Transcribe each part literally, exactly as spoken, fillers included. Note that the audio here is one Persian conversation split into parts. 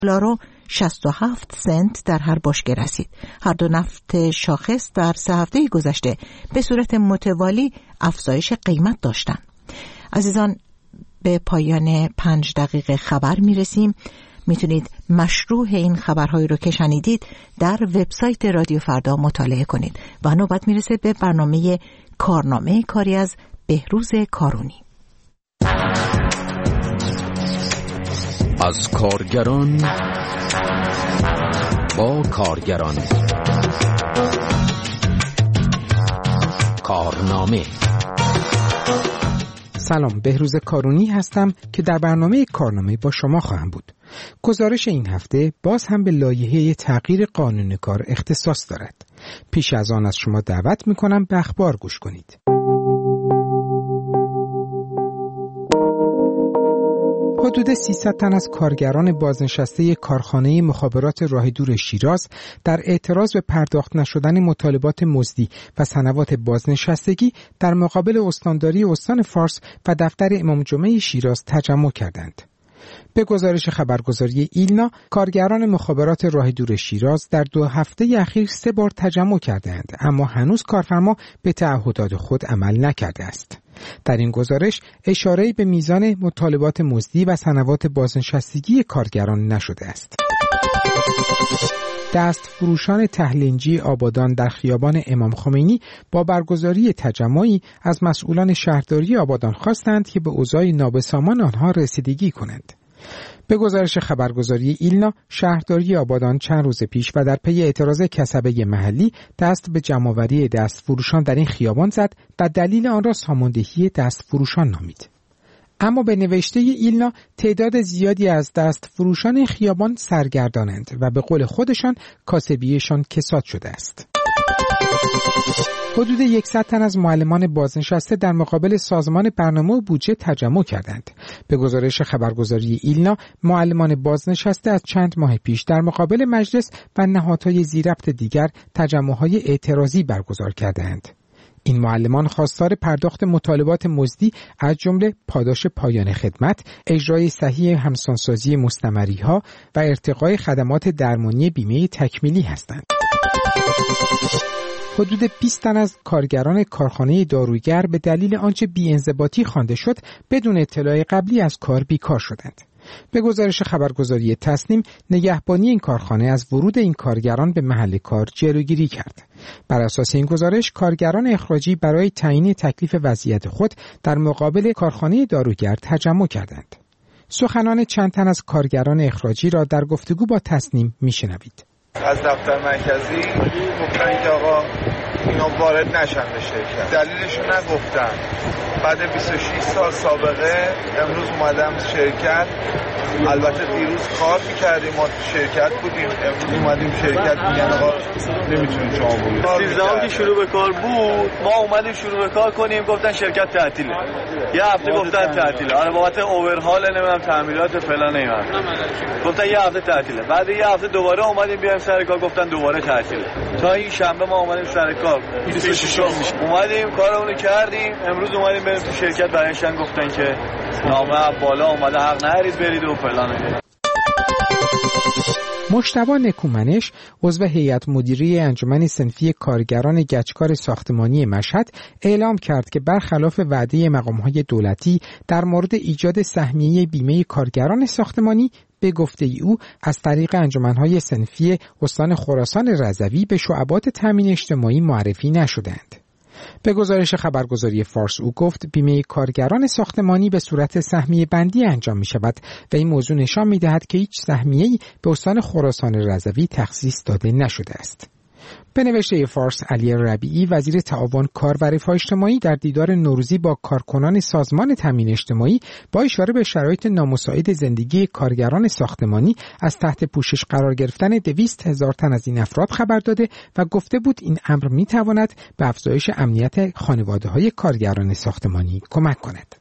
دلار و شصت و هفت سنت در هر بشکه رسید. هر دو نفت شاخص در سه هفته گذشته به صورت متوالی افزایش قیمت داشتند. عزیزان، به پایان پنج دقیقه خبر میرسیم. میتونید مشروح این خبرهایی رو که شنیدید در وبسایت رادیو فردا مطالعه کنید. و نوبت میرسه به برنامه کارنامه کاری از بهروز کارونی. از کارگران با کارگران، کارنامه. سلام، بهروز کارونی هستم که در برنامه کارنامه با شما خواهم بود. گزارش این هفته باز هم به لایحه تغییر قانون کار اختصاص دارد. پیش از آن از شما دعوت می‌کنم به اخبار گوش کنید. حدود سیصد تن از کارگران بازنشسته کارخانه مخابرات راه دور شیراز در اعتراض به پرداخت نشدن مطالبات مزدی و سنوات بازنشستگی در مقابل استانداری استان فارس و دفتر امام جمعه شیراز تجمع کردند. به گزارش خبرگزاری ایلنا، کارگران مخابرات راه دور شیراز در دو هفته اخیر سه بار تجمع کردند، اما هنوز کارفرما به تعهدات خود عمل نکرده است. در این گزارش اشاره‌ای به میزان مطالبات مزدی و سنوات بازنشستگی کارگران نشده است. دست فروشان تهلنجی آبادان در خیابان امام خمینی با برگزاری تجمعی از مسئولان شهرداری آبادان خواستند که به اوضاع نابسامان آنها رسیدگی کنند. به گزارش خبرگزاری ایلنا، شهرداری آبادان چند روز پیش و در پی اعتراض کسبه محلی دست به جمع‌آوری دست فروشان در این خیابان زد و دلیل آن را ساماندهی دست فروشان نامید. اما به نوشته ایلنا، تعداد زیادی از دست فروشان این خیابان سرگردانند و به قول خودشان کاسبیشان کساد شده است. حدود صد تن از معلمان بازنشسته در مقابل سازمان برنامه و بودجه تجمع کردند. به گزارش خبرگزاری ایلنا، معلمان بازنشسته از چند ماه پیش در مقابل مجلس و نهادهای ذی‌ربط دیگر تجمع‌های اعتراضی برگزار کردند. این معلمان خواستار پرداخت مطالبات مزدی از جمله پاداش پایان خدمت، اجرای صحیح همسانسازی مستمری‌ها و ارتقای خدمات درمانی بیمه تکمیلی هستند. حدود بیست تن از کارگران کارخانه داروگر به دلیل آنچه بی‌انضباطی خوانده شد بدون اطلاع قبلی از کار بیکار شدند. به گزارش خبرگزاری تصنیم، نگهبانی این کارخانه از ورود این کارگران به محل کار جلوگیری کرد. بر اساس این گزارش، کارگران اخراجی برای تعیین تکلیف وضعیت خود در مقابل کارخانه داروگر تجمع کردند. سخنان چند تن از کارگران اخراجی را در گفتگو با تصنیم میشنوید. از دفتر مرکزی گفتن که آقا اینا وارد نشن به شرکت، دلیلشو نگفتن. بعد بیست و شش سال سابقه امروز اومدم شرکت. البته دیروز کار می‌کردیم، ما تو شرکت بودیم، امروز اومدیم شرکت میگن آقا نمیتونید شما برید. سیزدهم که شروع به کار بود، ما اومدیم شروع به کار کنیم، گفتن شرکت تعطیله. یه هفته گفتن تعطیله. آره بابت اوورهال نمیدونم تعمیرات فلان نمیدونم. گفتن یه هفته تعطیله. بعد یه هفته دوباره اومدیم بیایم سر کار، گفتن دوباره تعطیله. تا این شنبه ما اومدیم سر کار. بیست و شش اومدیم کارمون کردیم، امروز اومدیم بریم تو شرکت، برایشان گفتن که نامه بالا اومده حق نریز برید و فلان. مجتبی نکومنش، عضو هیئت مدیره انجمن صنفی کارگران گچکار ساختمانی مشهد، اعلام کرد که برخلاف وعده مقام‌های دولتی در مورد ایجاد سهمیه بیمه کارگران ساختمانی، به گفته او از طریق انجمن‌های صنفی استان خراسان رضوی به شعبات تامین اجتماعی معرفی نشدند. به گزارش خبرگزاری فارس او گفت بیمه کارگران ساختمانی به صورت سهمیه بندی انجام می شود و این موضوع نشان می دهد که هیچ سهمیه‌ای به استان خراسان رضوی تخصیص داده نشده است. به نوشته فارس، علی ربیعی، وزیر تعاون، کار و رفاه اجتماعی، در دیدار نوروزی با کارکنان سازمان تامین اجتماعی با اشاره به شرایط نامساعد زندگی کارگران ساختمانی از تحت پوشش قرار گرفتن دویست هزار تن از این افراد خبر داده و گفته بود این امر می‌تواند به افزایش امنیت خانواده‌های کارگران ساختمانی کمک کند.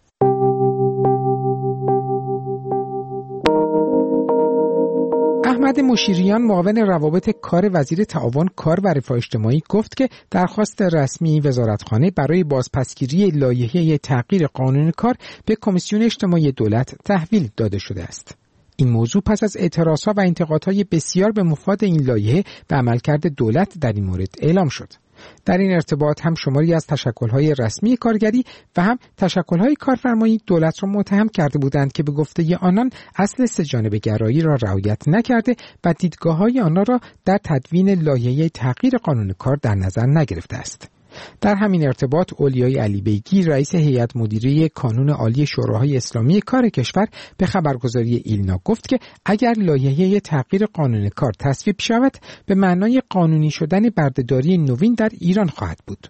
احمد مشیریان، معاون روابط کار وزیر تعاون، کار و رفاه اجتماعی، گفت که درخواست رسمی وزارتخانه برای بازپسگیری لایحه تغییر قانون کار به کمیسیون اجتماعی دولت تحویل داده شده است. این موضوع پس از اعتراضها و انتقادهای بسیار به مفاد این لایحه به عملکرد دولت در این مورد اعلام شد. در این ارتباط هم شماری از تشکل‌های رسمی کارگری و هم تشکل‌های کارفرمایی دولت را متهم کرده بودند که به گفته آنان اصل سه‌جانبه گرایی را رعایت نکرده و دیدگاه‌های آنها را در تدوین لایحه تغییر قانون کار در نظر نگرفته است. در همین ارتباط اولیای علی بیگی رئیس هیئت مدیره کانون عالی شوراهای اسلامی کار کشور به خبرگزاری ایلنا گفت که اگر لایحه تغییر قانون کار تصویب شود به معنای قانونی شدن بردهداری نوین در ایران خواهد بود.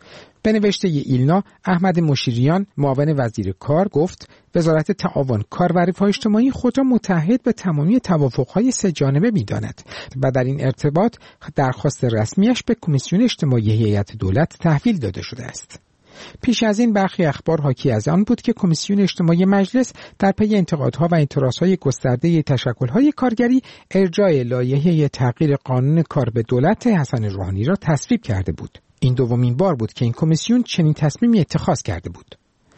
به نوشته ایلنا، احمد مشیریان معاون وزیر کار گفت وزارت تعاون کار و رفاه اجتماعی خود را متحد به تمامی توافق‌های سه جانبه می‌داند و در این ارتباط درخواست رسمیش به کمیسیون اجتماعی هیئت دولت تحویل داده شده است. پیش از این برخی اخبار حاکی از آن بود که کمیسیون اجتماعی مجلس در پی انتقادها و اعتراضهای گسترده تشکل‌های کارگری ارجاع لایحه تغییر قانون کار به دولت حسن روحانی را تصویب کرده بود. این دومین بار بود که این کمیسیون چنین تصمیمی اتخاذ کرده بود.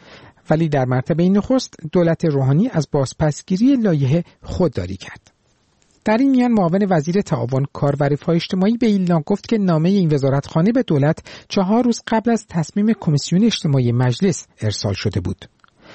ولی در مرتبه نخست دولت روحانی از بازپسگیری لایحه خودداری کرد. در این میان معاون وزیر تعاون کار و رفاه اجتماعی به ایلنا گفت که نامه این وزارتخانه به دولت چهار روز قبل از تصمیم کمیسیون اجتماعی مجلس ارسال شده بود.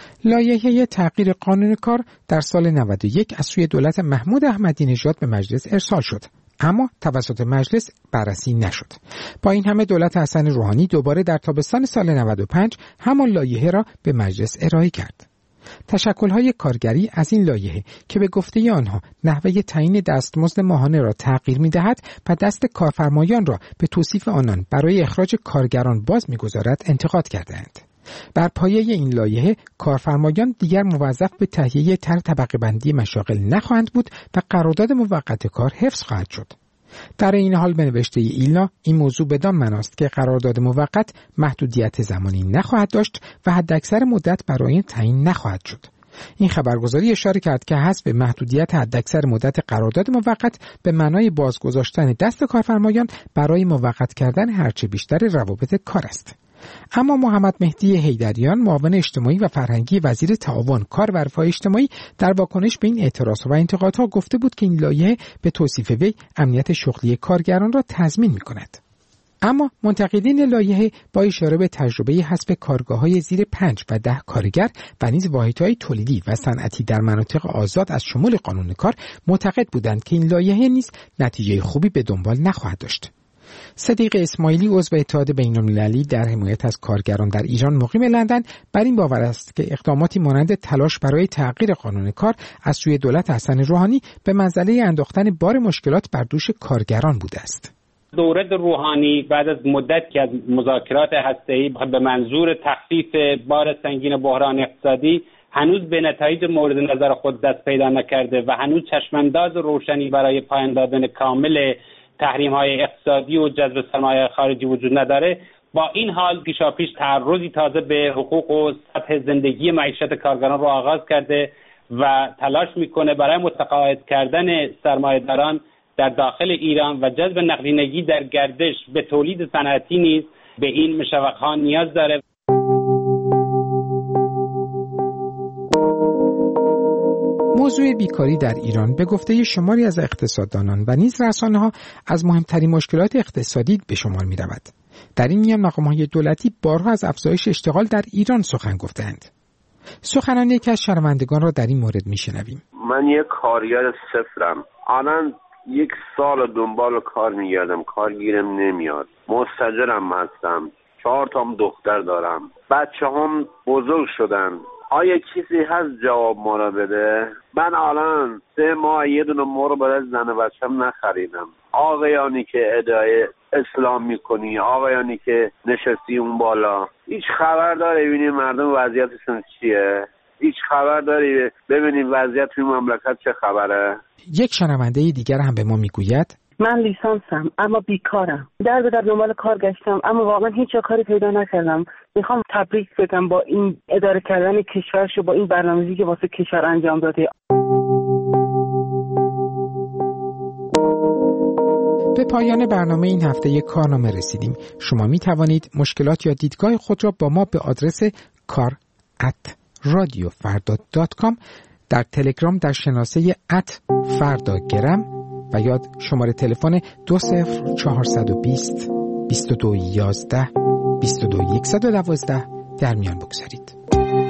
لایحه تغییر قانون کار در سال نود و یک از سوی دولت محمود احمدی نژاد به مجلس ارسال شد، اما توسط مجلس بررسی نشد. با این همه دولت حسن روحانی دوباره در تابستان سال نود و پنج همان لایحه را به مجلس ارائه کرد. تشکل‌های کارگری از این لایحه که به گفته آنها نحوه تعیین دستمزد ماهانه را تغییر می‌دهد و دست کارفرمایان را به توصیف آنان برای اخراج کارگران باز می‌گذارد انتقاد کردند. بر پایه این لایحه کارفرمایان دیگر موظف به تهیه طرح طبقه بندی مشاغل نخواهند بود و قرارداد موقت کار حفظ خواهد شد. در این حال به نوشته ایلنا این موضوع بدان معناست که قرارداد موقت محدودیت زمانی نخواهد داشت و حداکثر مدت برای تعیین نخواهد شد. این خبرگزاری اشاره کرد که حذف محدودیت حداکثر مدت قرارداد موقت به معنای بازگذاشتن دست کارفرمایان برای موقت کردن هرچه بیشتر روابط کار است. اما محمد مهدی حیدریان معاون اجتماعی و فرهنگی وزیر تعاون کار و رفاه اجتماعی در واکنش به این اعتراض و انتقادها گفته بود که این لایحه به توصیف وی امنیت شغلی کارگران را تضمین می‌کند. اما منتقدین لایحه با اشاره به تجربه حذف کارگاه‌های زیر پنج و ده کارگر و نیز واحدهای تولیدی و صنعتی در مناطق آزاد از شمول قانون کار معتقد بودند که این لایحه نیز نتیجه خوبی به دنبال نخواهد داشت. صدیق اسماعیلی عضو اتحاد بین‌المللی در حمایت از کارگران در ایران مقیم لندن بر این باور است که اقداماتی مانند تلاش برای تغییر قانون کار از سوی دولت حسن روحانی به منزله انداختن بار مشکلات بر دوش کارگران بوده است. دولت روحانی بعد از مدت که از مذاکرات هسته‌ای به منظور تخفیف بار سنگین بحران اقتصادی هنوز به نتایج مورد نظر خود دست پیدا نکرده و هنوز چشمانداز روشنی برای پایان دادن کامل تحریم‌های اقتصادی و جذب سرمایه خارجی وجود نداره. با این حال پیشاپیش تعرضی تازه به حقوق و سطح زندگی معیشت کارگران رو آغاز کرده و تلاش میکنه برای متقاعد کردن سرمایه‌داران در داخل ایران و جذب نقدینگی در گردش به تولید صنعتی نیز به این مشوق‌ها نیاز داره. موضوع بیکاری در ایران به گفته شماری از اقتصاددانان و نیز رسانه‌ها از مهمترین مشکلات اقتصادی به شمار می‌رود. در این میان مقام‌های دولتی بارها از افزایش اشتغال در ایران سخن گفته‌اند. سخنان یکی از شنوندگان را در این مورد می‌شنویم. من یک کارگر صفرم. الان یک سال دنبال کار می‌گردم، کار گیرم نمیاد. مستاجرم هستم. چهار تا دختر دارم. بچه‌هام بزرگ شدن. آیا کسی هست جواب ما را بده؟ من الان سه ماه یه دونه مرغ برای زن و بچه‌م نخریدم. آقایانی که ادعای اسلام میکنی، آقایانی که نشستی اون بالا، هیچ خبر داری ببینی مردم وضعیتشون چیه؟ هیچ خبر داری ببینی وضعیت توی مملکت چه خبره؟ یک شنونده دیگر هم به ما میگوید من لیسانسم اما بیکارم. در به در دنبال کار گشتم اما واقعا هیچ جا کاری پیدا نکردم. میخوام تبریک بگم با این اداره کردن کشورش و با این برنامه‌ریزی که واسه کشور انجام داده. به پایان برنامه این هفته کارنامه رسیدیم. شما می توانید مشکلات یا دیدگاه خود را با ما به آدرس کار ات رادیو فردا دات کام در تلگرام در شناسه ات فردا گرم و یاد شماره تلفن دو صفر چهارصد و بیست بیست و دو یازده بیست و دو صد و دوازده در میان بگذارید.